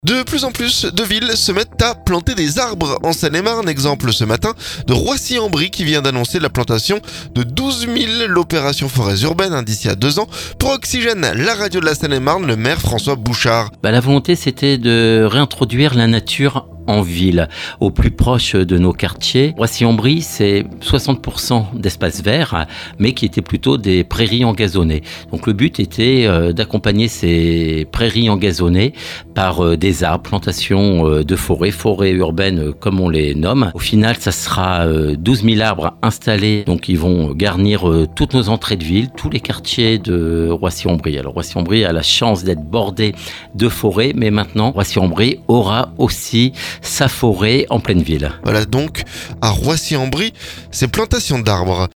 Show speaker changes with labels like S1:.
S1: De plus en plus de villes se mettent à planter des arbres en Seine-et-Marne. Exemple ce matin de Roissy-en-Brie qui vient d'annoncer la plantation de 12 000 l'opération forêts urbaines d'ici à 2 ans. Pour Oxygène, la radio de la Seine-et-Marne, le maire François Bouchard.
S2: La volonté, c'était de réintroduire la nature en ville, au plus proche de nos quartiers. Roissy-en-Brie, c'est 60% d'espaces verts, mais qui étaient plutôt des prairies engazonnées. Donc le but était d'accompagner ces prairies engazonnées par des arbres, plantations de forêts urbaines comme on les nomme. Au final, ça sera 12 000 arbres installés, donc ils vont garnir toutes nos entrées de ville, tous les quartiers de Roissy-en-Brie. Alors Roissy-en-Brie a la chance d'être bordé de forêts, mais maintenant Roissy-en-Brie aura aussi sa forêt en pleine ville.
S1: Voilà donc à Roissy-en-Brie, ces plantations d'arbres.